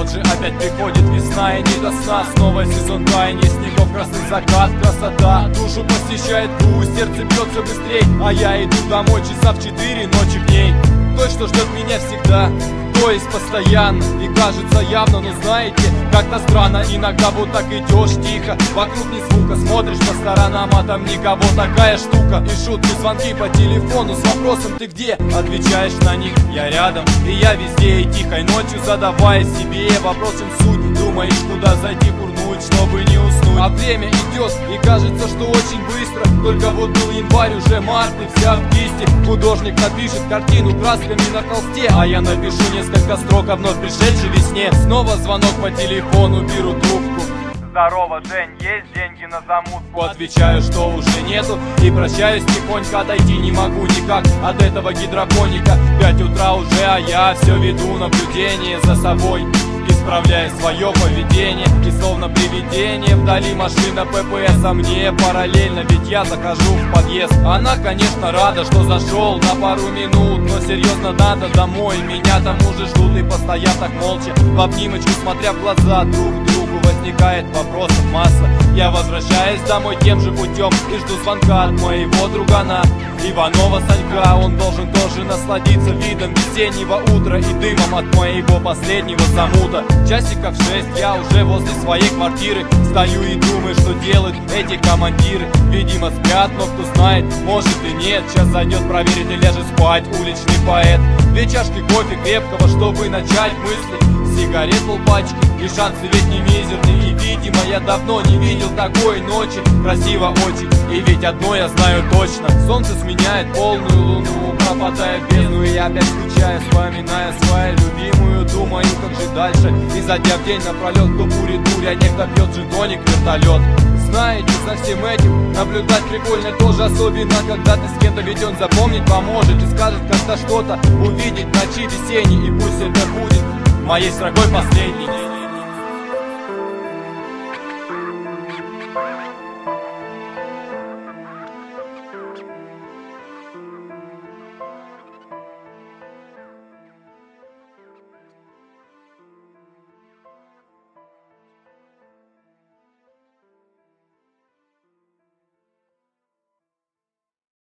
вот же опять приходит весна и не до сна. Снова сезон таяния снегов, красный закат, красота. Душу посещает грусть, сердце бьется быстрей, а я иду домой часа в 4 ночи в ней. Той, что ждет меня всегда, то есть постоянно и кажется явно, но знаете, как-то странно. Иногда вот так идешь тихо, вокруг ни звука, смотришь по сторонам, а там никого, такая штука. И шутки, звонки по телефону с вопросом «ты где?», отвечаешь на них «я рядом», и я везде. И тихой ночью задавая себе вопрос, чем суть, думаешь, куда зайти курнуть, чтобы не уснуть. А время идет и кажется, что очень быстро. Только вот был январь, уже март и вся в кисти. Художник напишет картину красками на холсте, а я напишу несколько строк о вновь пришедшей весне. Снова звонок по телефону, беру трубку. Здорово, Жень, есть деньги на замутку? Отвечаю, что уже нету, и прощаюсь тихонько. Отойти не могу никак от этого гидропоника. 5 утра уже, а я все веду наблюдение за собой, исправляя свое поведение. И словно привидение вдали машина ППС, а мне параллельно, ведь я захожу в подъезд. Она, конечно, рада, что зашел на пару минут, но серьезно надо домой. Меня там уже ждут, и постояв так молча в обнимочку, смотря в глаза друг другу, возникает вопросов масса. Я возвращаюсь домой тем же путем и жду звонка от моего другана Иванова Санька. Он должен тоже насладиться видом весеннего утра и дымом от моего последнего замута. Часиков 6 я уже возле своей квартиры стою и думаю, что делают эти командиры. Видимо спят, но кто знает, может и нет. Сейчас зайдет проверить и ляжет спать уличный поэт. 2 чашки кофе крепкого, чтобы начать мысли, сигарет полпачки, и шансы ведь не мизерные. И видимо я давно не видел такой ночи, красиво очень. И ведь одно я знаю точно: солнце сменяет полную луну, пропадая в бездну. И я опять скучаю, вспоминая свою любимую, думаю, как же дальше. Изо дня в день напролет, кто курит дурь, а некто пьет джин-тоник, вертолет. Знаете, за всем этим наблюдать прикольно тоже, особенно когда ты с кем-то, ведь он запомнить поможет и скажет как-то что-то увидеть в ночи весенней. И пусть это будет моей строкой последней.